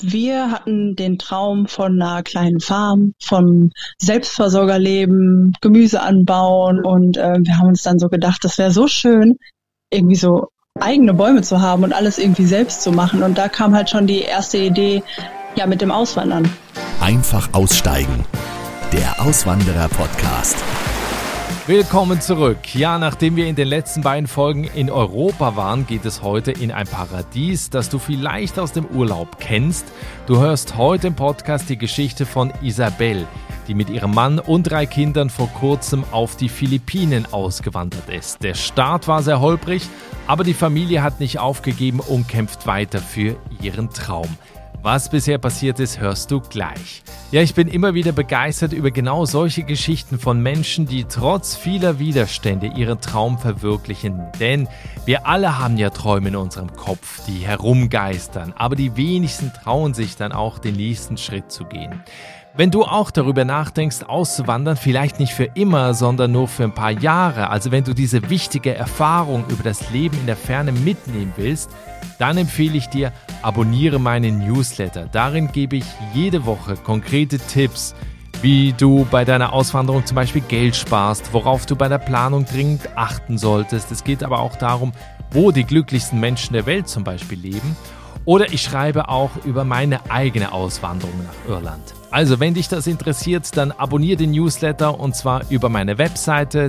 Wir hatten den Traum von einer kleinen Farm, vom Selbstversorgerleben, Gemüse anbauen und wir haben uns dann so gedacht, das wäre so schön, irgendwie so eigene Bäume zu haben und alles irgendwie selbst zu machen. Und da kam halt schon die erste Idee, ja, mit dem Auswandern. Einfach aussteigen. Der Auswanderer-Podcast. Willkommen zurück. Ja, nachdem wir in den letzten beiden Folgen in Europa waren, geht es heute in ein Paradies, das du vielleicht aus dem Urlaub kennst. Du hörst heute im Podcast die Geschichte von Isabel, die mit ihrem Mann und 3 Kindern vor kurzem auf die Philippinen ausgewandert ist. Der Start war sehr holprig, aber die Familie hat nicht aufgegeben und kämpft weiter für ihren Traum. Was bisher passiert ist, hörst du gleich. Ja, ich bin immer wieder begeistert über genau solche Geschichten von Menschen, die trotz vieler Widerstände ihren Traum verwirklichen. Denn wir alle haben ja Träume in unserem Kopf, die herumgeistern. Aber die wenigsten trauen sich dann auch, den nächsten Schritt zu gehen. Wenn du auch darüber nachdenkst, auszuwandern, vielleicht nicht für immer, sondern nur für ein paar Jahre, also wenn du diese wichtige Erfahrung über das Leben in der Ferne mitnehmen willst, dann empfehle ich dir, abonniere meinen Newsletter. Darin gebe ich jede Woche konkrete Tipps, wie du bei deiner Auswanderung zum Beispiel Geld sparst, worauf du bei der Planung dringend achten solltest. Es geht aber auch darum, wo die glücklichsten Menschen der Welt zum Beispiel leben. Oder ich schreibe auch über meine eigene Auswanderung nach Irland. Also, wenn dich das interessiert, dann abonniere den Newsletter und zwar über meine Webseite,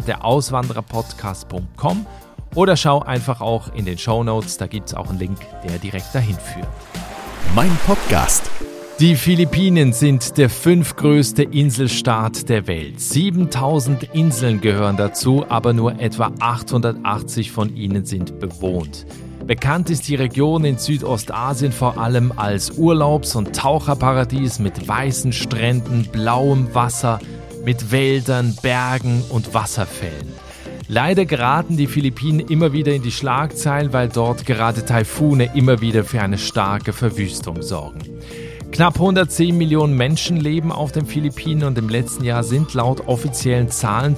derauswandererpodcast.com, oder schau einfach auch in den Shownotes, da gibt es auch einen Link, der direkt dahin führt. Mein Podcast. Die Philippinen sind der 5. größte Inselstaat der Welt. 7000 Inseln gehören dazu, aber nur etwa 880 von ihnen sind bewohnt. Bekannt ist die Region in Südostasien vor allem als Urlaubs- und Taucherparadies mit weißen Stränden, blauem Wasser, mit Wäldern, Bergen und Wasserfällen. Leider geraten die Philippinen immer wieder in die Schlagzeilen, weil dort gerade Taifune immer wieder für eine starke Verwüstung sorgen. Knapp 110 Millionen Menschen leben auf den Philippinen und im letzten Jahr sind laut offiziellen Zahlen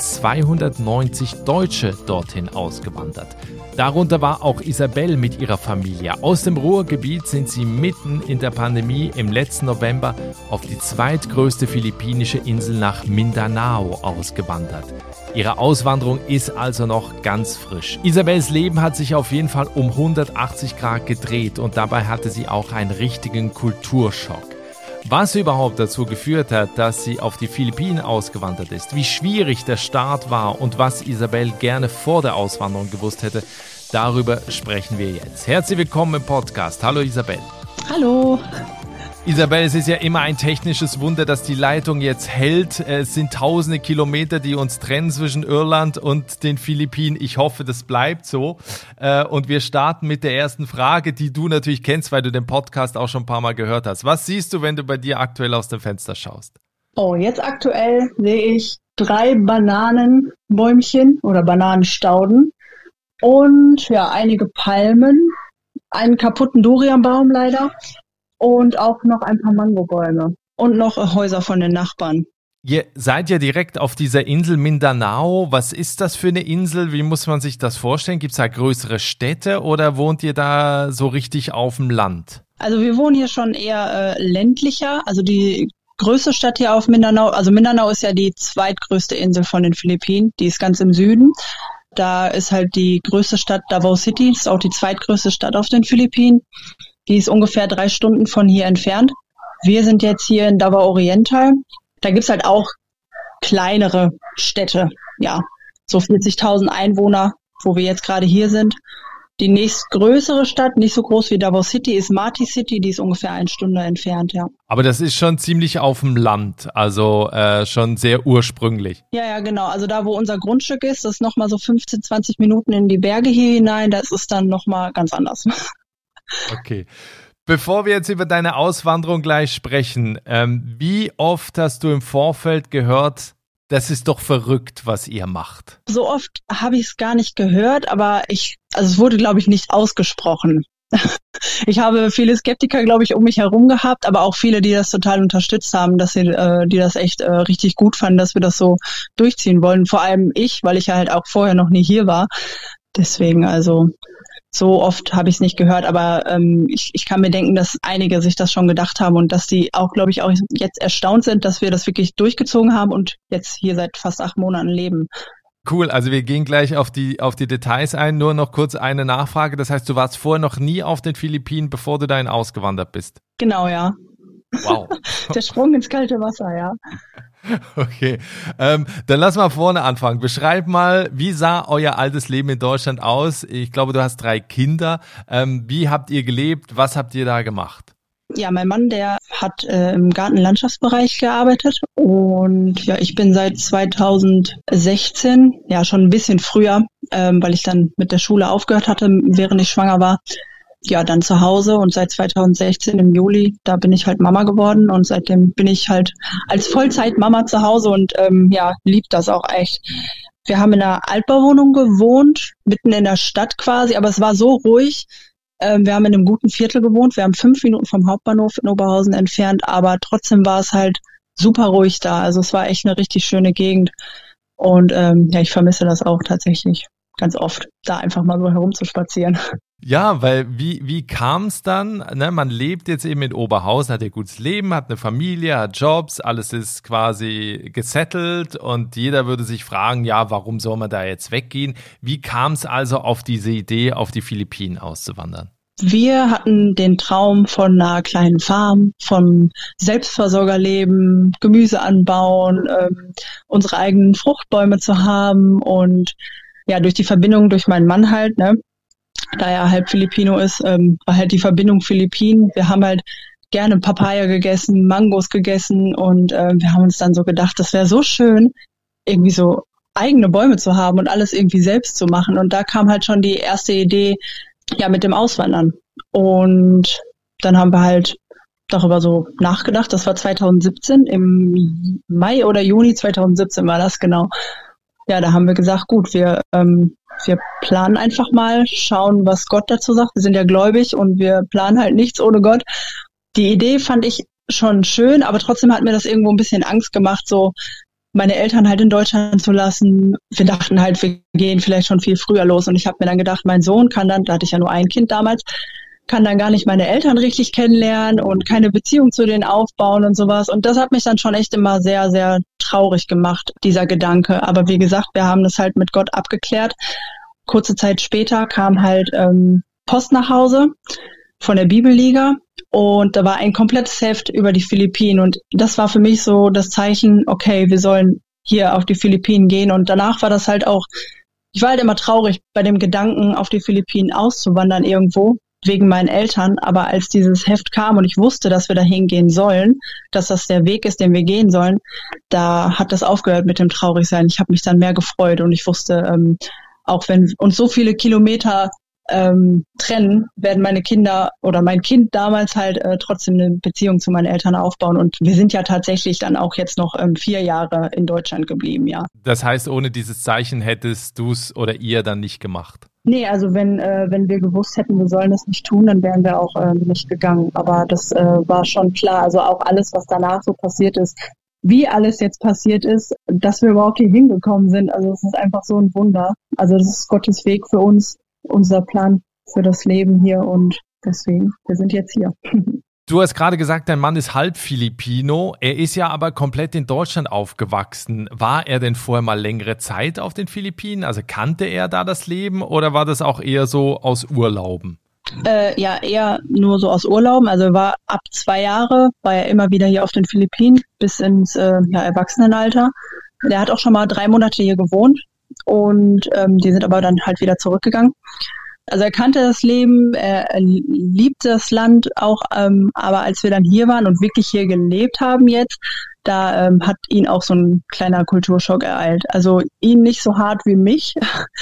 290 Deutsche dorthin ausgewandert. Darunter war auch Isabel mit ihrer Familie. Aus dem Ruhrgebiet sind sie mitten in der Pandemie im letzten November auf die zweitgrößte philippinische Insel nach Mindanao ausgewandert. Ihre Auswanderung ist also noch ganz frisch. Isabels Leben hat sich auf jeden Fall um 180 Grad gedreht und dabei hatte sie auch einen richtigen Kulturschock. Was überhaupt dazu geführt hat, dass sie auf die Philippinen ausgewandert ist, wie schwierig der Start war und was Isabel gerne vor der Auswanderung gewusst hätte, darüber sprechen wir jetzt. Herzlich willkommen im Podcast. Hallo Isabel. Hallo. Isabel, es ist ja immer ein technisches Wunder, dass die Leitung jetzt hält. Es sind tausende Kilometer, die uns trennen zwischen Irland und den Philippinen. Ich hoffe, das bleibt so. Und wir starten mit der ersten Frage, die du natürlich kennst, weil du den Podcast auch schon ein paar Mal gehört hast. Was siehst du, wenn du bei dir aktuell aus dem Fenster schaust? Oh, jetzt aktuell sehe ich 3 Bananenbäumchen oder Bananenstauden und ja, einige Palmen, einen kaputten Durianbaum leider. Und auch noch ein paar Mangobäume und noch Häuser von den Nachbarn. Ihr seid ja direkt auf dieser Insel Mindanao. Was ist das für eine Insel? Wie muss man sich das vorstellen? Gibt es da größere Städte oder wohnt ihr da so richtig auf dem Land? Also wir wohnen hier schon eher ländlicher. Also die größte Stadt hier auf Mindanao, also Mindanao ist ja die zweitgrößte Insel von den Philippinen. Die ist ganz im Süden. Da ist halt die größte Stadt Davao City. Das ist auch die zweitgrößte Stadt auf den Philippinen. Die ist ungefähr 3 Stunden von hier entfernt. Wir sind jetzt hier in Davao Oriental. Da gibt's halt auch kleinere Städte. Ja, so 40.000 Einwohner, wo wir jetzt gerade hier sind. Die nächstgrößere Stadt, nicht so groß wie Davao City, ist Mati City. Die ist ungefähr 1 Stunde entfernt, ja. Aber das ist schon ziemlich auf dem Land, also schon sehr ursprünglich. Ja, genau. Also da, wo unser Grundstück ist, das ist nochmal so 15, 20 Minuten in die Berge hier hinein. Das ist dann nochmal ganz anders. Okay. Bevor wir jetzt über deine Auswanderung gleich sprechen, wie oft hast du im Vorfeld gehört, das ist doch verrückt, was ihr macht? So oft habe ich es gar nicht gehört, aber es wurde, glaube ich, nicht ausgesprochen. Ich habe viele Skeptiker, glaube ich, um mich herum gehabt, aber auch viele, die das total unterstützt haben, die das echt richtig gut fanden, dass wir das so durchziehen wollen. Vor allem ich, weil ich ja halt auch vorher noch nie hier war. Deswegen, also so oft habe ich es nicht gehört, aber ich kann mir denken, dass einige sich das schon gedacht haben und dass die auch, glaube ich, auch jetzt erstaunt sind, dass wir das wirklich durchgezogen haben und jetzt hier seit fast 8 Monaten leben. Cool, also wir gehen gleich auf die Details ein. Nur noch kurz eine Nachfrage. Das heißt, du warst vorher noch nie auf den Philippinen, bevor du dahin ausgewandert bist? Genau, ja. Wow. Der Sprung ins kalte Wasser, ja. Okay, dann lass mal vorne anfangen. Beschreib mal, wie sah euer altes Leben in Deutschland aus? Ich glaube, du hast 3 Kinder. Wie habt ihr gelebt? Was habt ihr da gemacht? Ja, mein Mann, der hat im Gartenlandschaftsbereich gearbeitet und ja, ich bin seit 2016, ja schon ein bisschen früher, weil ich dann mit der Schule aufgehört hatte, während ich schwanger war, ja dann zu Hause und seit 2016 im Juli, da bin ich halt Mama geworden und seitdem bin ich halt als Vollzeit-Mama zu Hause und ja, lieb das auch echt. Wir haben in einer Altbauwohnung gewohnt, mitten in der Stadt quasi, aber es war so ruhig. Wir haben in einem guten Viertel gewohnt. Wir haben 5 Minuten vom Hauptbahnhof in Oberhausen entfernt, aber trotzdem war es halt super ruhig da. Also es war echt eine richtig schöne Gegend. Und ja, ich vermisse das auch tatsächlich ganz oft, da einfach mal so herumzuspazieren. Ja, weil wie kam es dann? Ne, man lebt jetzt eben in Oberhausen, hat ein gutes Leben, hat eine Familie, hat Jobs, alles ist quasi gesettelt und jeder würde sich fragen, ja, warum soll man da jetzt weggehen? Wie kam es also auf diese Idee, auf die Philippinen auszuwandern? Wir hatten den Traum von einer kleinen Farm, vom Selbstversorgerleben, Gemüse anbauen, unsere eigenen Fruchtbäume zu haben und ja, durch die Verbindung durch meinen Mann halt, ne, da er halb Filipino ist, war halt die Verbindung Philippinen. Wir haben halt gerne Papaya gegessen, Mangos gegessen und wir haben uns dann so gedacht, das wäre so schön, irgendwie so eigene Bäume zu haben und alles irgendwie selbst zu machen. Und da kam halt schon die erste Idee, ja, mit dem Auswandern. Und dann haben wir halt darüber so nachgedacht. Das war 2017, im Mai oder Juni 2017 war das genau. Ja, da haben wir gesagt, gut, wir planen einfach mal, schauen, was Gott dazu sagt. Wir sind ja gläubig und wir planen halt nichts ohne Gott. Die Idee fand ich schon schön, aber trotzdem hat mir das irgendwo ein bisschen Angst gemacht, so meine Eltern halt in Deutschland zu lassen. Wir dachten halt, wir gehen vielleicht schon viel früher los. Und ich habe mir dann gedacht, mein Sohn kann dann, da hatte ich ja nur ein Kind damals, kann dann gar nicht meine Eltern richtig kennenlernen und keine Beziehung zu denen aufbauen und sowas. Und das hat mich dann schon echt immer sehr, sehr traurig gemacht, dieser Gedanke. Aber wie gesagt, wir haben das halt mit Gott abgeklärt. Kurze Zeit später kam halt Post nach Hause von der Bibelliga und da war ein komplettes Heft über die Philippinen. Und das war für mich so das Zeichen, okay, wir sollen hier auf die Philippinen gehen. Und danach war das halt auch, ich war halt immer traurig bei dem Gedanken, auf die Philippinen auszuwandern irgendwo, wegen meinen Eltern, aber als dieses Heft kam und ich wusste, dass wir da hingehen sollen, dass das der Weg ist, den wir gehen sollen, da hat das aufgehört mit dem Traurigsein. Ich habe mich dann mehr gefreut und ich wusste, auch wenn uns so viele Kilometer trennen, werden meine Kinder oder mein Kind damals halt trotzdem eine Beziehung zu meinen Eltern aufbauen und wir sind ja tatsächlich dann auch jetzt noch 4 Jahre in Deutschland geblieben, ja. Das heißt, ohne dieses Zeichen hättest du es oder ihr dann nicht gemacht? Nee, also wenn wir gewusst hätten, wir sollen das nicht tun, dann wären wir auch nicht gegangen. Aber das war schon klar. Also auch alles, was danach so passiert ist, wie alles jetzt passiert ist, dass wir überhaupt hier hingekommen sind. Also es ist einfach so ein Wunder. Also das ist Gottes Weg für uns, unser Plan für das Leben hier und deswegen, wir sind jetzt hier. Du hast gerade gesagt, dein Mann ist halb Filipino. Er ist ja aber komplett in Deutschland aufgewachsen. War er denn vorher mal längere Zeit auf den Philippinen? Also kannte er da das Leben oder war das auch eher so aus Urlauben? Ja, eher nur so aus Urlauben. Also er war ab 2 Jahre, war er immer wieder hier auf den Philippinen bis ins Erwachsenenalter. Der hat auch schon mal 3 Monate hier gewohnt und die sind aber dann halt wieder zurückgegangen. Also er kannte das Leben, er liebte das Land auch, aber als wir dann hier waren und wirklich hier gelebt haben jetzt, da hat ihn auch so ein kleiner Kulturschock ereilt. Also ihn nicht so hart wie mich,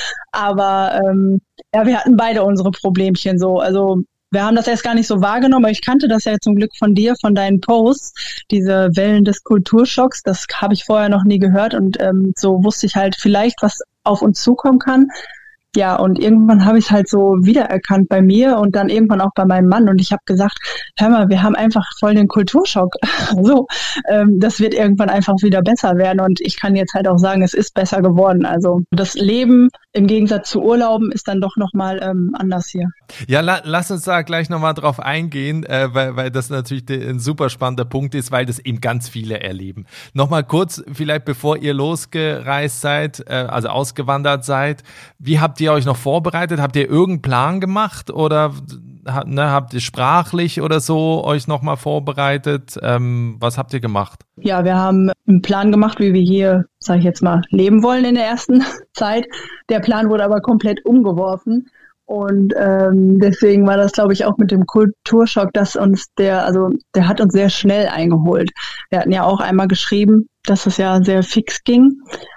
aber ja, wir hatten beide unsere Problemchen so. Also wir haben das erst gar nicht so wahrgenommen, aber ich kannte das ja zum Glück von dir, von deinen Posts, diese Wellen des Kulturschocks, das habe ich vorher noch nie gehört und so wusste ich halt vielleicht, was auf uns zukommen kann. Ja, und irgendwann habe ich es halt so wiedererkannt bei mir und dann irgendwann auch bei meinem Mann. Und ich habe gesagt, hör mal, wir haben einfach voll den Kulturschock. So, das wird irgendwann einfach wieder besser werden. Und ich kann jetzt halt auch sagen, es ist besser geworden. Also das Leben im Gegensatz zu Urlauben ist dann doch nochmal anders hier. Ja, lass uns da gleich nochmal drauf eingehen, weil das natürlich ein super spannender Punkt ist, weil das eben ganz viele erleben. Nochmal kurz, vielleicht bevor ihr losgereist seid, also ausgewandert seid, wie habt ihr euch noch vorbereitet? Habt ihr irgendeinen Plan gemacht oder habt ihr sprachlich oder so euch nochmal vorbereitet? Was habt ihr gemacht? Ja, wir haben einen Plan gemacht, wie wir hier, sage ich jetzt mal, leben wollen in der ersten Zeit. Der Plan wurde aber komplett umgeworfen. Und deswegen war das, glaube ich, auch mit dem Kulturschock, dass der hat uns sehr schnell eingeholt. Wir hatten ja auch einmal geschrieben, dass es ja sehr fix ging.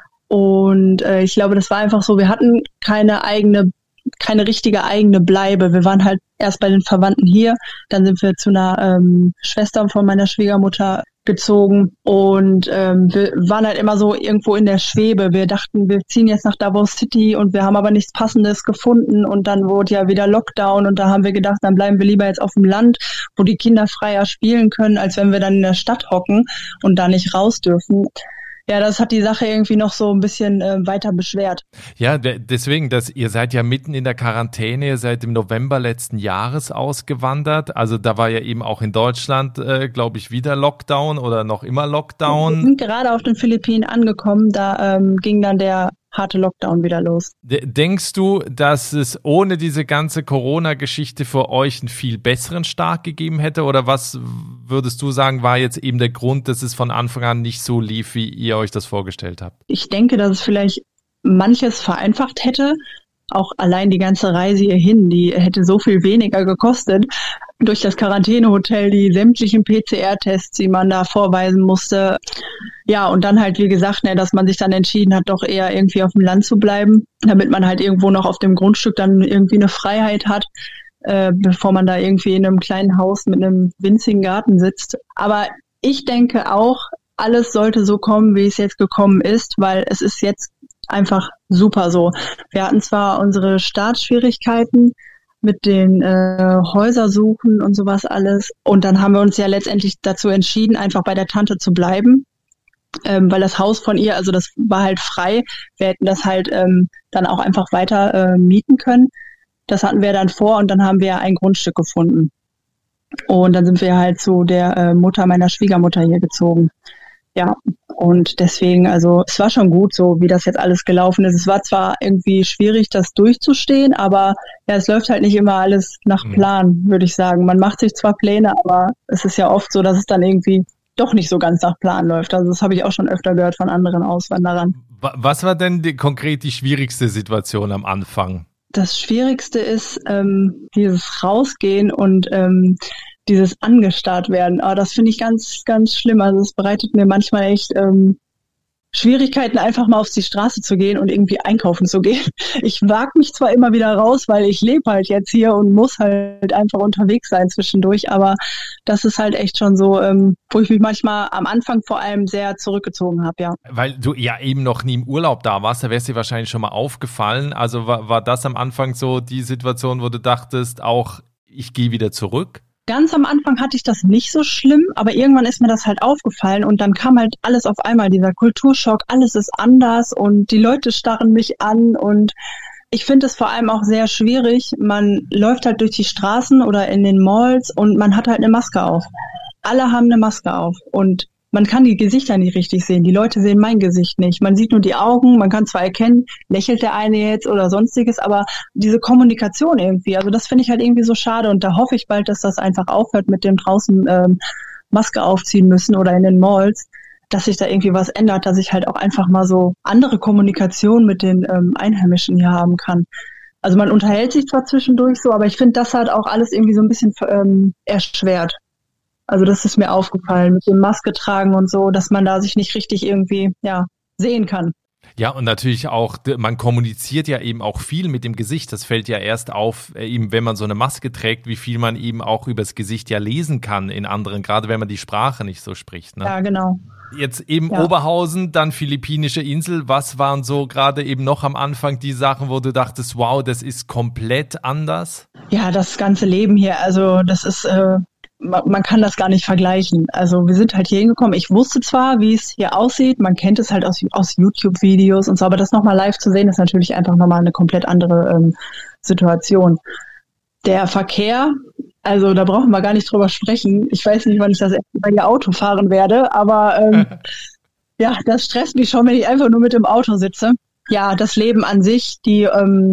Und ich glaube, das war einfach so, wir hatten keine richtige eigene Bleibe. Wir waren halt erst bei den Verwandten hier, dann sind wir zu einer Schwester von meiner Schwiegermutter gezogen und wir waren halt immer so irgendwo in der Schwebe. Wir dachten, wir ziehen jetzt nach Davos City und wir haben aber nichts Passendes gefunden und dann wurde ja wieder Lockdown und da haben wir gedacht, dann bleiben wir lieber jetzt auf dem Land, wo die Kinder freier spielen können, als wenn wir dann in der Stadt hocken und da nicht raus dürfen. Ja, das hat die Sache irgendwie noch so ein bisschen weiter beschwert. Ja, deswegen, ihr seid ja mitten in der Quarantäne, ihr seid im November letzten Jahres ausgewandert. Also da war ja eben auch in Deutschland, glaube ich, wieder Lockdown oder noch immer Lockdown. Wir sind gerade auf den Philippinen angekommen, da ging dann der harte Lockdown wieder los. Denkst du, dass es ohne diese ganze Corona-Geschichte für euch einen viel besseren Start gegeben hätte? Oder was würdest du sagen, war jetzt eben der Grund, dass es von Anfang an nicht so lief, wie ihr euch das vorgestellt habt? Ich denke, dass es vielleicht manches vereinfacht hätte. Auch allein die ganze Reise hierhin, die hätte so viel weniger gekostet. Durch das Quarantänehotel, die sämtlichen PCR-Tests, die man da vorweisen musste. Ja, und dann halt, wie gesagt, dass man sich dann entschieden hat, doch eher irgendwie auf dem Land zu bleiben, damit man halt irgendwo noch auf dem Grundstück dann irgendwie eine Freiheit hat, bevor man da irgendwie in einem kleinen Haus mit einem winzigen Garten sitzt. Aber ich denke auch, alles sollte so kommen, wie es jetzt gekommen ist, weil es ist jetzt einfach super so. Wir hatten zwar unsere Startschwierigkeiten mit den Häusersuchen und sowas alles. Und dann haben wir uns ja letztendlich dazu entschieden, einfach bei der Tante zu bleiben, weil das Haus von ihr, also das war halt frei. Wir hätten das halt dann auch einfach weiter mieten können. Das hatten wir dann vor und dann haben wir ein Grundstück gefunden. Und dann sind wir halt zu der Mutter meiner Schwiegermutter hier gezogen. Ja, und deswegen, also es war schon gut so, wie das jetzt alles gelaufen ist. Es war zwar irgendwie schwierig, das durchzustehen, aber ja, es läuft halt nicht immer alles nach Plan, würde ich sagen. Man macht sich zwar Pläne, aber es ist ja oft so, dass es dann irgendwie doch nicht so ganz nach Plan läuft. Also das habe ich auch schon öfter gehört von anderen Auswanderern. Was war denn konkret die schwierigste Situation am Anfang? Das Schwierigste ist dieses Rausgehen und dieses angestarrt werden. Aber das finde ich ganz, ganz schlimm. Also es bereitet mir manchmal echt Schwierigkeiten, einfach mal auf die Straße zu gehen und irgendwie einkaufen zu gehen. Ich wage mich zwar immer wieder raus, weil ich lebe halt jetzt hier und muss halt einfach unterwegs sein zwischendurch, aber das ist halt echt schon so, wo ich mich manchmal am Anfang vor allem sehr zurückgezogen habe, ja. Weil du ja eben noch nie im Urlaub da warst, da wäre es dir wahrscheinlich schon mal aufgefallen. Also war das am Anfang so die Situation, wo du dachtest, auch ich gehe wieder zurück? Ganz am Anfang hatte ich das nicht so schlimm, aber irgendwann ist mir das halt aufgefallen und dann kam halt alles auf einmal, dieser Kulturschock, alles ist anders und die Leute starren mich an und ich finde es vor allem auch sehr schwierig. Man läuft halt durch die Straßen oder in den Malls und man hat halt eine Maske auf. Alle haben eine Maske auf und man kann die Gesichter nicht richtig sehen. Die Leute sehen mein Gesicht nicht. Man sieht nur die Augen, man kann zwar erkennen, lächelt der eine jetzt oder sonstiges, aber diese Kommunikation irgendwie, also das finde ich halt irgendwie so schade und da hoffe ich bald, dass das einfach aufhört mit dem draußen Maske aufziehen müssen oder in den Malls, dass sich da irgendwie was ändert, dass ich halt auch einfach mal so andere Kommunikation mit den Einheimischen hier haben kann. Also man unterhält sich zwar zwischendurch so, aber ich finde, das hat auch alles irgendwie so ein bisschen erschwert. Also das ist mir aufgefallen mit dem Maske tragen und so, dass man da sich nicht richtig irgendwie sehen kann. Ja, und natürlich auch, man kommuniziert ja eben auch viel mit dem Gesicht. Das fällt ja erst auf, eben wenn man so eine Maske trägt, wie viel man eben auch übers Gesicht ja lesen kann in anderen, gerade wenn man die Sprache nicht so spricht. Ne? Ja, genau. Jetzt eben Oberhausen, dann philippinische Insel. Was waren so gerade eben noch am Anfang die Sachen, wo du dachtest, wow, das ist komplett anders? Ja, das ganze Leben hier, also das ist, man kann das gar nicht vergleichen. Also wir sind halt hier hingekommen. Ich wusste zwar, wie es hier aussieht, man kennt es halt aus YouTube-Videos und so, aber das nochmal live zu sehen, ist natürlich einfach nochmal eine komplett andere Situation. Der Verkehr, also da brauchen wir gar nicht drüber sprechen. Ich weiß nicht, wann ich das erste Mal hier Auto fahren werde, aber ja, das stresst mich schon, wenn ich einfach nur mit dem Auto sitze. Ja, das Leben an sich, die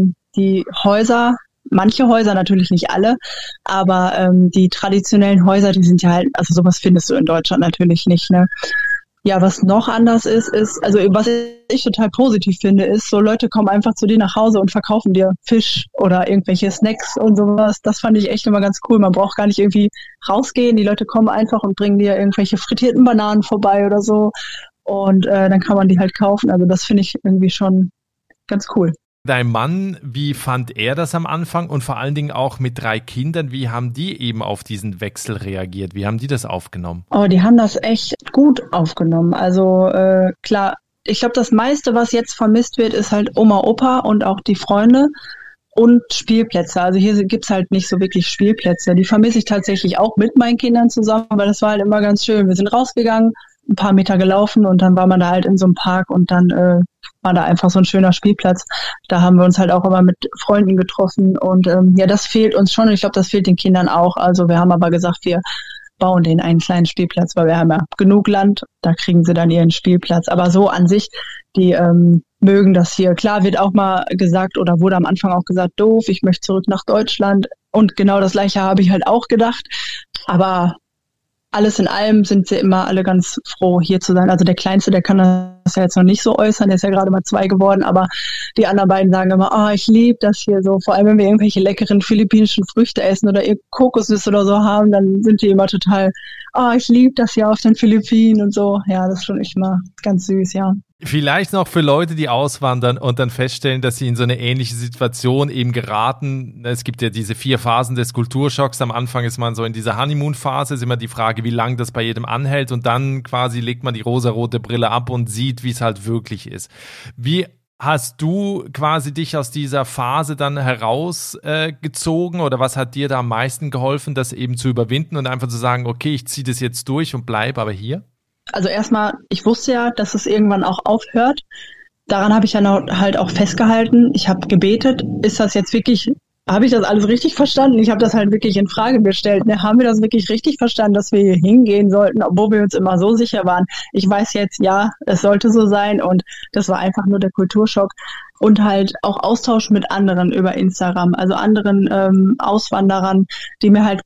Häuser, manche Häuser, natürlich nicht alle, aber die traditionellen Häuser, die sind ja halt, also sowas findest du in Deutschland natürlich nicht, ne? Ja, was noch anders ist, also was ich total positiv finde, ist, so Leute kommen einfach zu dir nach Hause und verkaufen dir Fisch oder irgendwelche Snacks und sowas. Das fand ich echt immer ganz cool. Man braucht gar nicht irgendwie rausgehen. Die Leute kommen einfach und bringen dir irgendwelche frittierten Bananen vorbei oder so. Und dann kann man die halt kaufen. Also das finde ich irgendwie schon ganz cool. Dein Mann, wie fand er das am Anfang und vor allen Dingen auch mit 3 Kindern, wie haben die eben auf diesen Wechsel reagiert? Wie haben die das aufgenommen? Oh, die haben das echt gut aufgenommen. Also klar, ich glaube, das meiste, was jetzt vermisst wird, ist halt Oma, Opa und auch die Freunde und Spielplätze. Also hier gibt's halt nicht so wirklich Spielplätze. Die vermisse ich tatsächlich auch mit meinen Kindern zusammen, weil das war halt immer ganz schön. Wir sind rausgegangen, ein paar Meter gelaufen und dann war man da halt in so einem Park und dann war da einfach so ein schöner Spielplatz. Da haben wir uns halt auch immer mit Freunden getroffen und ja, das fehlt uns schon und ich glaube, das fehlt den Kindern auch. Also wir haben aber gesagt, wir bauen denen einen kleinen Spielplatz, weil wir haben ja genug Land, da kriegen sie dann ihren Spielplatz. Aber so an sich, die mögen das hier. Klar wird auch mal gesagt oder wurde am Anfang auch gesagt, doof, ich möchte zurück nach Deutschland und genau das Gleiche habe ich halt auch gedacht. Aber alles in allem sind sie immer alle ganz froh, hier zu sein. Also der Kleinste, der kann das ja jetzt noch nicht so äußern, der ist ja gerade mal 2 geworden, aber die anderen beiden sagen immer, ich liebe das hier so. Vor allem, wenn wir irgendwelche leckeren philippinischen Früchte essen oder Kokosnüsse oder so haben, dann sind die immer total, ich liebe das hier auf den Philippinen und so. Ja, das ist schon echt mal ganz süß, ja. Vielleicht noch für Leute, die auswandern und dann feststellen, dass sie in so eine ähnliche Situation eben geraten. Es gibt ja diese 4 Phasen des Kulturschocks. Am Anfang ist man so in dieser Honeymoon-Phase, ist immer die Frage, wie lange das bei jedem anhält. Und dann quasi legt man die rosarote Brille ab und sieht, wie es halt wirklich ist. Wie hast du quasi dich aus dieser Phase dann herausgezogen oder was hat dir da am meisten geholfen, das eben zu überwinden und einfach zu sagen, okay, ich ziehe das jetzt durch und bleibe aber hier? Also erstmal, ich wusste ja, dass es irgendwann auch aufhört. Daran habe ich dann halt auch festgehalten. Ich habe gebetet, ist das jetzt wirklich, habe ich das alles richtig verstanden? Ich habe das halt wirklich in Frage gestellt. Ne? Haben wir das wirklich richtig verstanden, dass wir hier hingehen sollten, obwohl wir uns immer so sicher waren? Ich weiß jetzt, ja, es sollte so sein und das war einfach nur der Kulturschock. Und halt auch Austausch mit anderen über Instagram, also anderen Auswanderern, die mir halt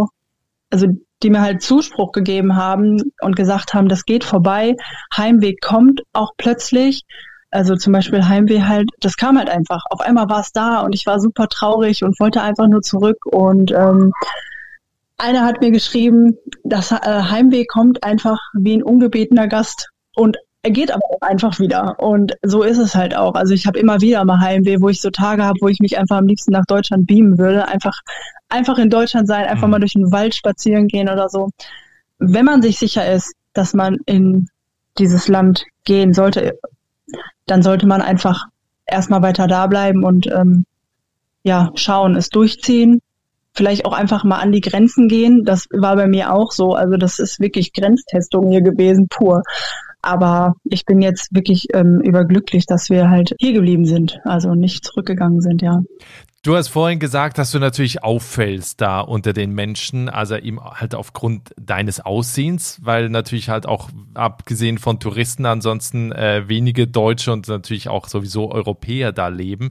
die mir halt Zuspruch gegeben haben und gesagt haben, das geht vorbei, Heimweh kommt auch plötzlich. Also zum Beispiel Heimweh halt, das kam halt einfach. Auf einmal war es da und ich war super traurig und wollte einfach nur zurück. Und einer hat mir geschrieben, dass Heimweh kommt einfach wie ein ungebetener Gast und er geht aber auch einfach wieder. Und so ist es halt auch. Also ich habe immer wieder mal Heimweh, wo ich so Tage habe, wo ich mich einfach am liebsten nach Deutschland beamen würde. Einfach in Deutschland sein, einfach mal durch den Wald spazieren gehen oder so. Wenn man sich sicher ist, dass man in dieses Land gehen sollte, dann sollte man einfach erstmal weiter da bleiben und schauen, es durchziehen. Vielleicht auch einfach mal an die Grenzen gehen. Das war bei mir auch so. Also das ist wirklich Grenztestung hier gewesen, pur. Aber ich bin jetzt wirklich überglücklich, dass wir halt hier geblieben sind, also nicht zurückgegangen sind, ja. Du hast vorhin gesagt, dass du natürlich auffällst da unter den Menschen, also eben halt aufgrund deines Aussehens, weil natürlich halt auch abgesehen von Touristen ansonsten wenige Deutsche und natürlich auch sowieso Europäer da leben.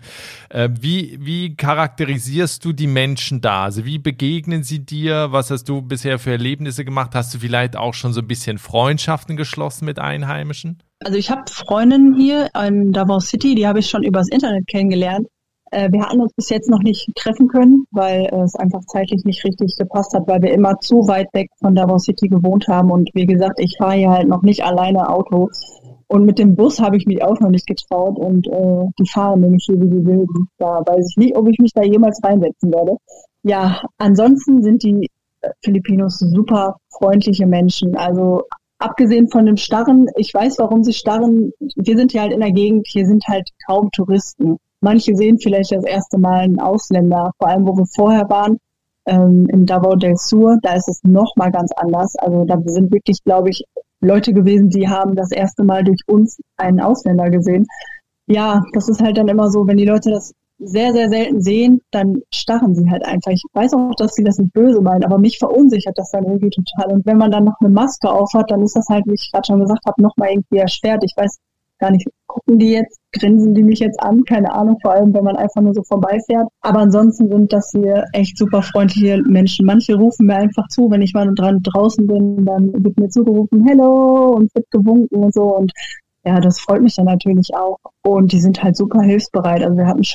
Wie charakterisierst du die Menschen da? Also wie begegnen sie dir? Was hast du bisher für Erlebnisse gemacht? Hast du vielleicht auch schon so ein bisschen Freundschaften geschlossen mit Einheimischen? Also ich habe Freundinnen hier in Davao City, die habe ich schon übers Internet kennengelernt. Wir hatten uns bis jetzt noch nicht treffen können, weil es einfach zeitlich nicht richtig gepasst hat, weil wir immer zu weit weg von Davao City gewohnt haben. Und wie gesagt, ich fahre hier halt noch nicht alleine Auto. Und mit dem Bus habe ich mich auch noch nicht getraut. Und die fahren nämlich hier wie die Wilden. Da weiß ich nicht, ob ich mich da jemals reinsetzen werde. Ja, ansonsten sind die Filipinos super freundliche Menschen. Also abgesehen von dem Starren, ich weiß, warum sie starren. Wir sind hier halt in der Gegend, hier sind halt kaum Touristen. Manche sehen vielleicht das erste Mal einen Ausländer, vor allem wo wir vorher waren, in Davao del Sur, da ist es noch mal ganz anders. Also da sind wirklich, glaube ich, Leute gewesen, die haben das erste Mal durch uns einen Ausländer gesehen. Ja, das ist halt dann immer so, wenn die Leute das sehr, sehr selten sehen, dann starren sie halt einfach. Ich weiß auch, dass sie das nicht böse meinen, aber mich verunsichert das dann irgendwie total. Und wenn man dann noch eine Maske aufhat, dann ist das halt, wie ich gerade schon gesagt habe, noch mal irgendwie erschwert. Ich weiß gar nicht, gucken die jetzt, grinsen die mich jetzt an, keine Ahnung, vor allem, wenn man einfach nur so vorbeifährt. Aber ansonsten sind das hier echt super freundliche Menschen. Manche rufen mir einfach zu, wenn ich mal draußen bin, dann wird mir zugerufen, hello, und wird gewunken und so. Und ja, das freut mich dann natürlich auch. Und die sind halt super hilfsbereit.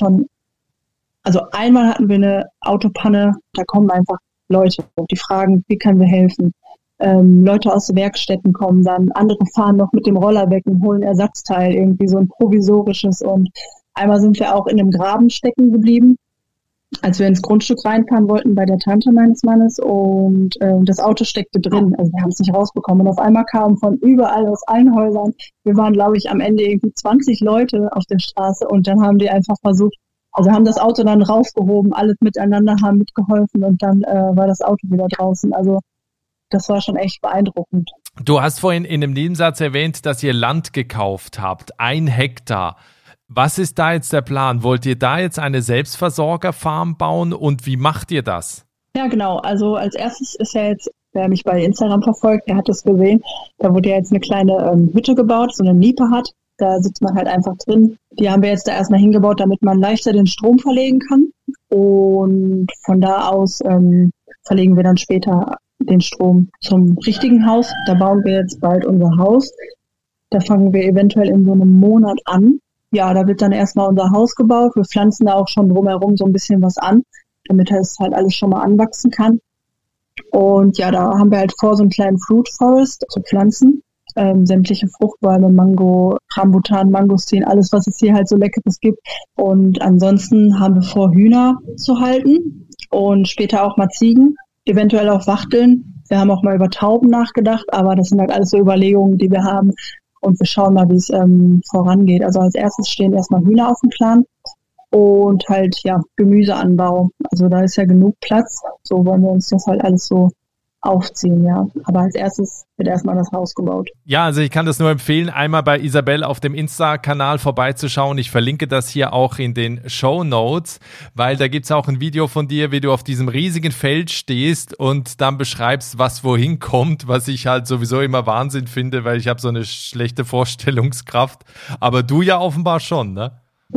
Also einmal hatten wir eine Autopanne, da kommen einfach Leute, die fragen, wie können wir helfen? Leute aus Werkstätten kommen dann, andere fahren noch mit dem Roller weg und holen Ersatzteil, irgendwie so ein provisorisches. Und einmal sind wir auch in einem Graben stecken geblieben, als wir ins Grundstück reinfahren wollten bei der Tante meines Mannes, und das Auto steckte drin, also wir haben es nicht rausbekommen. Und auf einmal kamen von überall aus allen Häusern, wir waren, glaube ich, am Ende irgendwie 20 Leute auf der Straße, und dann haben die einfach versucht, also haben das Auto dann rausgehoben, alles miteinander, haben mitgeholfen, und dann war das Auto wieder draußen. Also das war schon echt beeindruckend. Du hast vorhin in einem Nebensatz erwähnt, dass ihr Land gekauft habt, 1 Hektar. Was ist da jetzt der Plan? Wollt ihr da jetzt eine Selbstversorgerfarm bauen, und wie macht ihr das? Ja, genau. Also als erstes ist ja jetzt, wer mich bei Instagram verfolgt, der hat es gesehen, da wurde ja jetzt eine kleine Hütte gebaut, so eine Niepe hat. Da sitzt man halt einfach drin. Die haben wir jetzt da erstmal hingebaut, damit man leichter den Strom verlegen kann. Und von da aus verlegen wir dann später den Strom zum richtigen Haus. Da bauen wir jetzt bald unser Haus. Da fangen wir eventuell in so einem Monat an. Ja, da wird dann erstmal unser Haus gebaut. Wir pflanzen da auch schon drumherum so ein bisschen was an, damit es halt alles schon mal anwachsen kann. Und ja, da haben wir halt vor, so einen kleinen Fruit Forest zu pflanzen. Sämtliche Fruchtbäume, Mango, Rambutan, Mangostin, alles, was es hier halt so Leckeres gibt. Und ansonsten haben wir vor, Hühner zu halten und später auch mal Ziegen, eventuell auch Wachteln. Wir haben auch mal über Tauben nachgedacht, aber das sind halt alles so Überlegungen, die wir haben. Und wir schauen mal, wie es vorangeht. Also als erstes stehen erstmal Hühner auf dem Plan und halt, ja, Gemüseanbau. Also da ist ja genug Platz. So wollen wir uns das halt alles so aufziehen, ja. Aber als erstes wird erstmal das Haus gebaut. Ja, also ich kann das nur empfehlen, einmal bei Isabel auf dem Insta-Kanal vorbeizuschauen. Ich verlinke das hier auch in den Shownotes, weil da gibt's auch ein Video von dir, wie du auf diesem riesigen Feld stehst und dann beschreibst, was wohin kommt, was ich halt sowieso immer Wahnsinn finde, weil ich habe so eine schlechte Vorstellungskraft. Aber du ja offenbar schon, ne?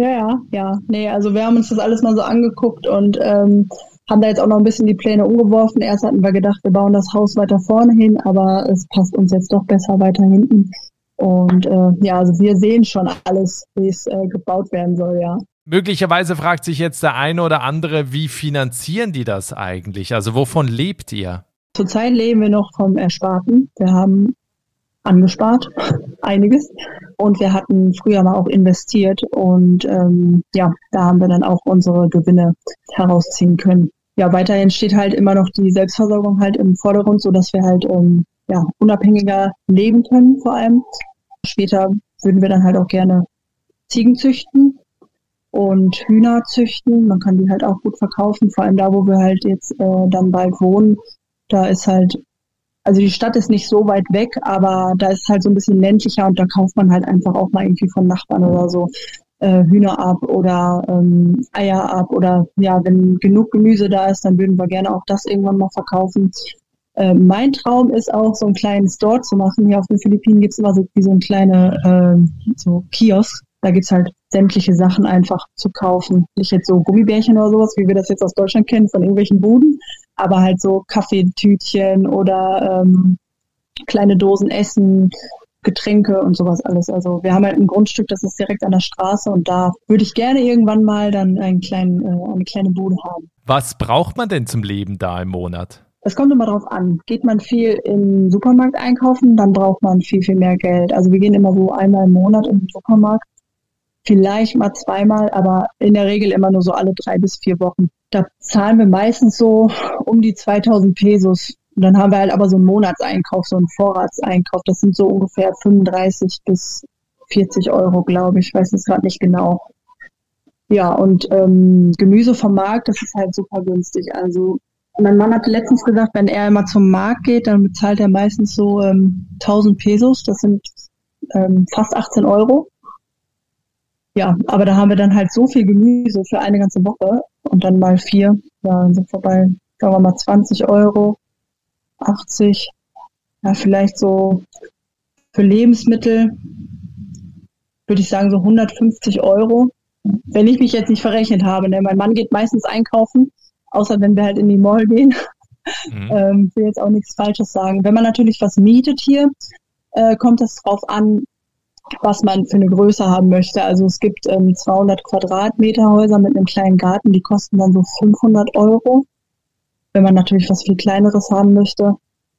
Ja. Nee, also wir haben uns das alles mal so angeguckt und haben da jetzt auch noch ein bisschen die Pläne umgeworfen. Erst hatten wir gedacht, wir bauen das Haus weiter vorne hin, aber es passt uns jetzt doch besser weiter hinten. Und ja, also wir sehen schon alles, wie es gebaut werden soll, ja. Möglicherweise fragt sich jetzt der eine oder andere, wie finanzieren die das eigentlich? Also wovon lebt ihr? Zurzeit leben wir noch vom Ersparten. Wir haben angespart, einiges. Und wir hatten früher mal auch investiert und ja, da haben wir dann auch unsere Gewinne herausziehen können. Ja, weiterhin steht halt immer noch die Selbstversorgung halt im Vordergrund, so dass wir halt ja, unabhängiger leben können vor allem. Später würden wir dann halt auch gerne Ziegen züchten und Hühner züchten. Man kann die halt auch gut verkaufen, vor allem da, wo wir halt jetzt dann bald wohnen. Da ist halt, also die Stadt ist nicht so weit weg, aber da ist halt so ein bisschen ländlicher und da kauft man halt einfach auch mal irgendwie von Nachbarn oder so Hühner ab oder Eier ab oder ja, wenn genug Gemüse da ist, dann würden wir gerne auch das irgendwann mal verkaufen. Mein Traum ist auch, so einen kleinen Store zu machen. Hier auf den Philippinen gibt's immer so wie so ein kleine so Kiosk. Da gibt's halt sämtliche Sachen einfach zu kaufen. Nicht jetzt so Gummibärchen oder sowas, wie wir das jetzt aus Deutschland kennen, von irgendwelchen Buden, aber halt so Kaffeetütchen oder kleine Dosen Essen, Getränke und sowas alles. Also wir haben halt ein Grundstück, das ist direkt an der Straße und da würde ich gerne irgendwann mal dann eine kleine Bude haben. Was braucht man denn zum Leben da im Monat? Es kommt immer drauf an. Geht man viel im Supermarkt einkaufen, dann braucht man viel, viel mehr Geld. Also wir gehen immer so einmal im Monat in den Supermarkt. Vielleicht mal zweimal, aber in der Regel immer nur so alle 3 bis 4 Wochen. Da zahlen wir meistens so um die 2000 Pesos Und dann haben wir halt aber so einen Monatseinkauf, so einen Vorratseinkauf. Das sind so ungefähr 35 bis 40 Euro, glaube ich. Ich weiß es gerade nicht genau. Ja, und Gemüse vom Markt, das ist halt super günstig. Also mein Mann hatte letztens gesagt, wenn er immer zum Markt geht, dann bezahlt er meistens so 1000 Pesos. Das sind fast 18 Euro. Ja, aber da haben wir dann halt so viel Gemüse für eine ganze Woche und dann mal 4, ja, dann sind vorbei, sagen wir mal 20 Euro, 80, ja, vielleicht so für Lebensmittel, würde ich sagen so 150 Euro, wenn ich mich jetzt nicht verrechnet habe, ne? Mein Mann geht meistens einkaufen, außer wenn wir halt in die Mall gehen. Will jetzt auch nichts Falsches sagen. Wenn man natürlich was mietet hier, kommt es drauf an, was man für eine Größe haben möchte. Also es gibt 200 Quadratmeter Häuser mit einem kleinen Garten, die kosten dann so 500 Euro. Wenn man natürlich was viel Kleineres haben möchte,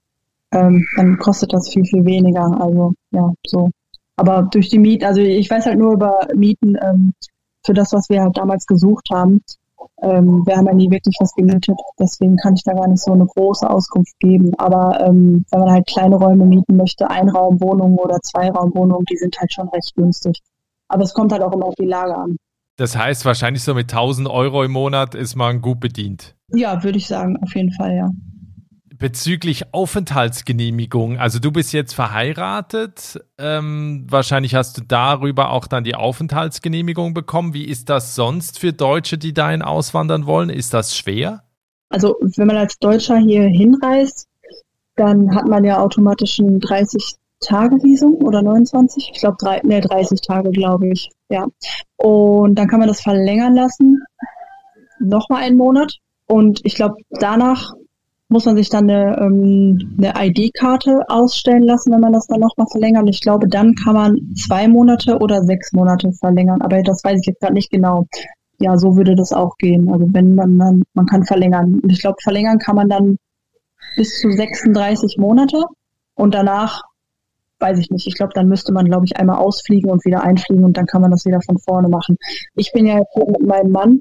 dann kostet das viel, viel weniger. Also ja, so. Aber durch die Mieten, also ich weiß halt nur über Mieten für das, was wir halt damals gesucht haben. Wir haben ja nie wirklich was gemietet, deswegen kann ich da gar nicht so eine große Auskunft geben. Aber wenn man halt kleine Räume mieten möchte, Einraumwohnungen oder Zweiraumwohnungen, die sind halt schon recht günstig. Aber es kommt halt auch immer auf die Lage an. Das heißt, wahrscheinlich so mit 1000 Euro im Monat ist man gut bedient. Ja, würde ich sagen, auf jeden Fall, ja. Bezüglich Aufenthaltsgenehmigung, also du bist jetzt verheiratet, wahrscheinlich hast du darüber auch dann die Aufenthaltsgenehmigung bekommen. Wie ist das sonst für Deutsche, die dahin auswandern wollen? Ist das schwer? Also wenn man als Deutscher hier hinreist, dann hat man ja automatisch ein 30-Tage-Visum oder 29, ich glaube 30 Tage, glaube ich, ja. Und dann kann man das verlängern lassen, nochmal einen Monat. Und ich glaube, danach muss man sich dann eine ID-Karte ausstellen lassen, wenn man das dann nochmal verlängert. Und ich glaube, dann kann man 2 Monate oder 6 Monate verlängern. Aber das weiß ich jetzt gerade nicht genau. Ja, so würde das auch gehen. Also wenn man kann verlängern. Und ich glaube, verlängern kann man dann bis zu 36 Monate. Und danach, weiß ich nicht. Ich glaube, dann müsste man, glaube ich, einmal ausfliegen und wieder einfliegen und dann kann man das wieder von vorne machen. Ich bin ja jetzt mit meinem Mann,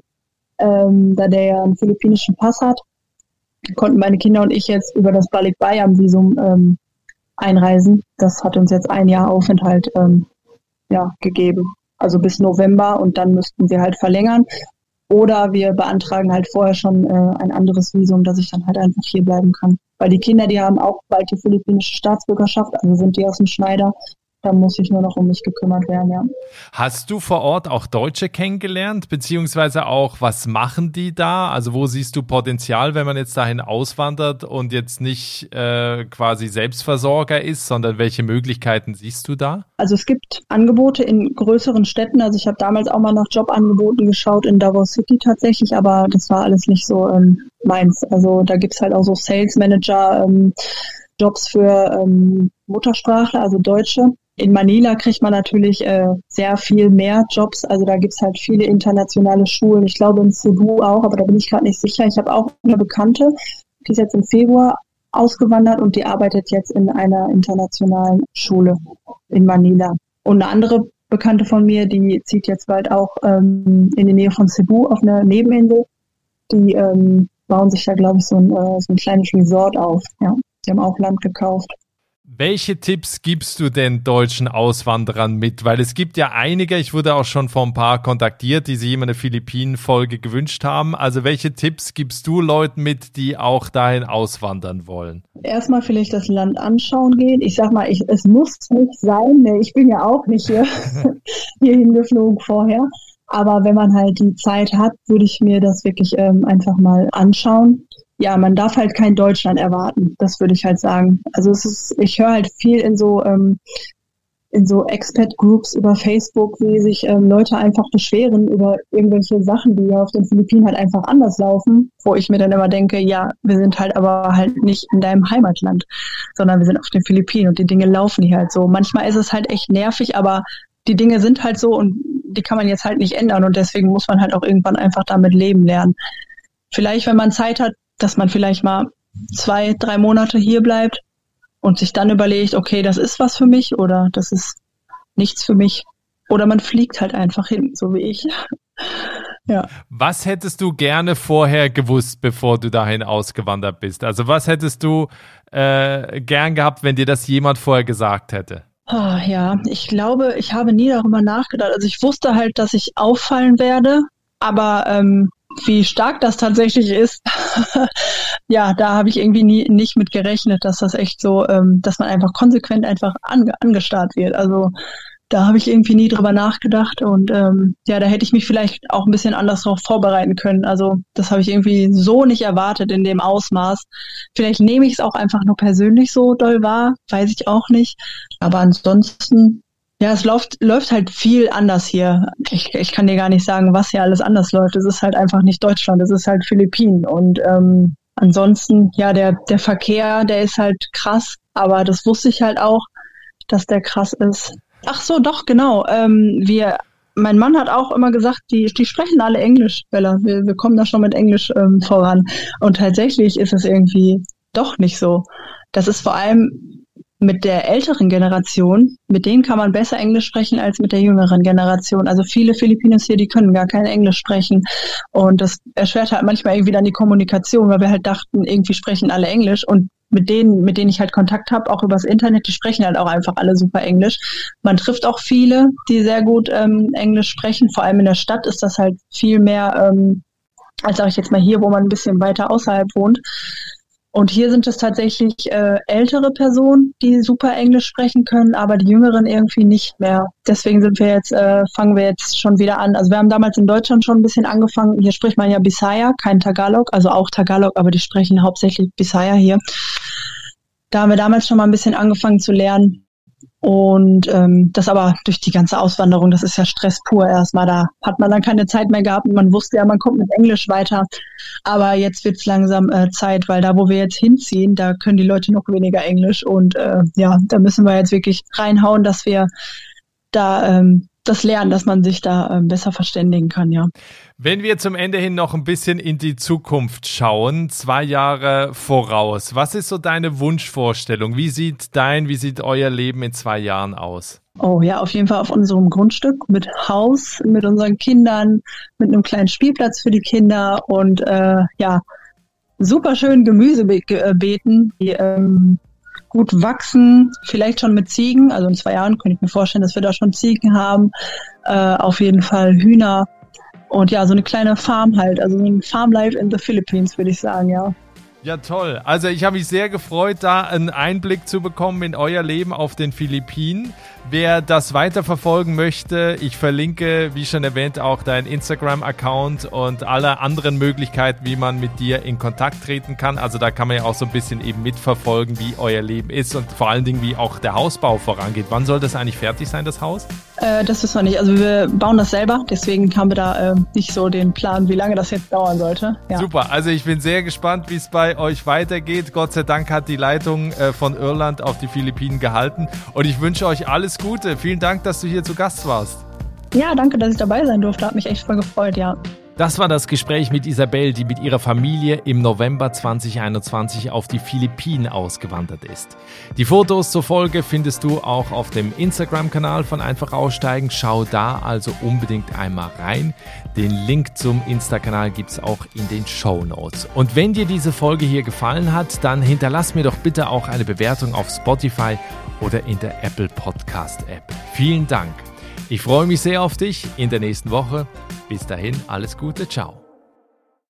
da der ja einen philippinischen Pass hat, konnten meine Kinder und ich jetzt über das Balikbayan-Visum einreisen. Das hat uns jetzt 1 Jahr Aufenthalt gegeben. Also bis November und dann müssten wir halt verlängern. Oder wir beantragen halt vorher schon ein anderes Visum, dass ich dann halt einfach hier bleiben kann. Weil die Kinder, die haben auch bald die philippinische Staatsbürgerschaft, also sind die aus dem Schneider. Da muss ich nur noch um mich gekümmert werden, ja. Hast du vor Ort auch Deutsche kennengelernt, beziehungsweise auch, was machen die da? Also wo siehst du Potenzial, wenn man jetzt dahin auswandert und jetzt nicht quasi Selbstversorger ist, sondern welche Möglichkeiten siehst du da? Also es gibt Angebote in größeren Städten. Also ich habe damals auch mal nach Jobangeboten geschaut in Davao City tatsächlich, aber das war alles nicht so meins. Also da gibt's halt auch so Sales Manager, Jobs für Muttersprachler, also Deutsche. In Manila kriegt man natürlich sehr viel mehr Jobs. Also da gibt's halt viele internationale Schulen. Ich glaube in Cebu auch, aber da bin ich gerade nicht sicher. Ich habe auch eine Bekannte, die ist jetzt im Februar ausgewandert und die arbeitet jetzt in einer internationalen Schule in Manila. Und eine andere Bekannte von mir, die zieht jetzt bald auch in die Nähe von Cebu auf eine Nebeninsel. Die bauen sich da, glaube ich, so ein kleines Resort auf. Ja, die haben auch Land gekauft. Welche Tipps gibst du denn deutschen Auswanderern mit? Weil es gibt ja einige, ich wurde auch schon vor ein paar kontaktiert, die sich immer eine Philippinen-Folge gewünscht haben. Also welche Tipps gibst du Leuten mit, die auch dahin auswandern wollen? Erstmal vielleicht das Land anschauen gehen. Ich sag mal, es muss nicht sein. Ich bin ja auch nicht hierhin geflogen vorher. Aber wenn man halt die Zeit hat, würde ich mir das wirklich einfach mal anschauen. Ja, man darf halt kein Deutschland erwarten, das würde ich halt sagen. Also ich höre halt viel in so Expat-Groups über Facebook, wie sich Leute einfach beschweren über irgendwelche Sachen, die ja auf den Philippinen halt einfach anders laufen, wo ich mir dann immer denke, ja, wir sind halt aber halt nicht in deinem Heimatland, sondern wir sind auf den Philippinen und die Dinge laufen hier halt so. Manchmal ist es halt echt nervig, aber die Dinge sind halt so und die kann man jetzt halt nicht ändern und deswegen muss man halt auch irgendwann einfach damit leben lernen. Vielleicht, wenn man Zeit hat, dass man vielleicht mal 2-3 Monate hier bleibt und sich dann überlegt, okay, das ist was für mich oder das ist nichts für mich. Oder man fliegt halt einfach hin, so wie ich. Ja. Was hättest du gerne vorher gewusst, bevor du dahin ausgewandert bist? Also was hättest du gern gehabt, wenn dir das jemand vorher gesagt hätte? Oh, ja, ich glaube, ich habe nie darüber nachgedacht. Also ich wusste halt, dass ich auffallen werde, aber wie stark das tatsächlich ist, ja, da habe ich irgendwie nicht mit gerechnet, dass das echt so, dass man einfach konsequent einfach angestarrt wird. Also da habe ich irgendwie nie drüber nachgedacht und ja, da hätte ich mich vielleicht auch ein bisschen anders darauf vorbereiten können. Also das habe ich irgendwie so nicht erwartet in dem Ausmaß. Vielleicht nehme ich es auch einfach nur persönlich so doll wahr, weiß ich auch nicht. Aber ansonsten, ja, es läuft halt viel anders hier. Ich kann dir gar nicht sagen, was hier alles anders läuft. Es ist halt einfach nicht Deutschland, es ist halt Philippinen. Und ansonsten, ja, der Verkehr, der ist halt krass, aber das wusste ich halt auch, dass der krass ist. Ach so, doch, genau. Mein Mann hat auch immer gesagt, die sprechen alle Englisch, Bella. Wir kommen da schon mit Englisch voran. Und tatsächlich ist es irgendwie doch nicht so. Das ist vor allem mit der älteren Generation, mit denen kann man besser Englisch sprechen als mit der jüngeren Generation. Also viele Filipinos hier, die können gar kein Englisch sprechen. Und das erschwert halt manchmal irgendwie dann die Kommunikation, weil wir halt dachten, irgendwie sprechen alle Englisch. Und mit denen ich halt Kontakt habe, auch übers Internet, die sprechen halt auch einfach alle super Englisch. Man trifft auch viele, die sehr gut Englisch sprechen. Vor allem in der Stadt ist das halt viel mehr, als sage ich jetzt mal hier, wo man ein bisschen weiter außerhalb wohnt. Und hier sind es tatsächlich ältere Personen, die super Englisch sprechen können, aber die Jüngeren irgendwie nicht mehr. Deswegen fangen wir jetzt schon wieder an. Also wir haben damals in Deutschland schon ein bisschen angefangen. Hier spricht man ja Bisaya, kein Tagalog, also auch Tagalog, aber die sprechen hauptsächlich Bisaya hier. Da haben wir damals schon mal ein bisschen angefangen zu lernen. Und das aber durch die ganze Auswanderung, das ist ja Stress pur erstmal. Da hat man dann keine Zeit mehr gehabt und man wusste ja, man kommt mit Englisch weiter. Aber jetzt wird's langsam Zeit, weil da, wo wir jetzt hinziehen, da können die Leute noch weniger Englisch. Und ja, da müssen wir jetzt wirklich reinhauen, dass wir da das lernen, dass man sich da besser verständigen kann, ja. Wenn wir zum Ende hin noch ein bisschen in die Zukunft schauen, 2 Jahre voraus, was ist so deine Wunschvorstellung? Wie sieht euer Leben in 2 Jahren aus? Oh ja, auf jeden Fall auf unserem Grundstück mit Haus, mit unseren Kindern, mit einem kleinen Spielplatz für die Kinder und ja, super schön Gemüsebeeten, die gut wachsen, vielleicht schon mit Ziegen, also in 2 Jahren könnte ich mir vorstellen, dass wir da schon Ziegen haben, auf jeden Fall Hühner und ja, so eine kleine Farm halt, also so ein Farmlife in the Philippines, würde ich sagen, ja. Ja, toll. Also ich habe mich sehr gefreut, da einen Einblick zu bekommen in euer Leben auf den Philippinen. Wer das weiterverfolgen möchte, ich verlinke, wie schon erwähnt, auch deinen Instagram-Account und alle anderen Möglichkeiten, wie man mit dir in Kontakt treten kann. Also da kann man ja auch so ein bisschen eben mitverfolgen, wie euer Leben ist und vor allen Dingen, wie auch der Hausbau vorangeht. Wann soll das eigentlich fertig sein, das Haus? Das wissen wir nicht. Also wir bauen das selber, deswegen haben wir da nicht so den Plan, wie lange das jetzt dauern sollte. Ja. Super, also ich bin sehr gespannt, wie es bei euch weitergeht. Gott sei Dank hat die Leitung von Irland auf die Philippinen gehalten und ich wünsche euch alles Gute. Vielen Dank, dass du hier zu Gast warst. Ja, danke, dass ich dabei sein durfte. Hat mich echt voll gefreut, ja. Das war das Gespräch mit Isabel, die mit ihrer Familie im November 2021 auf die Philippinen ausgewandert ist. Die Fotos zur Folge findest du auch auf dem Instagram-Kanal von Einfach Aussteigen. Schau da also unbedingt einmal rein. Den Link zum Insta-Kanal gibt's auch in den Shownotes. Und wenn dir diese Folge hier gefallen hat, dann hinterlass mir doch bitte auch eine Bewertung auf Spotify oder in der Apple Podcast App. Vielen Dank. Ich freue mich sehr auf dich in der nächsten Woche. Bis dahin, alles Gute, ciao.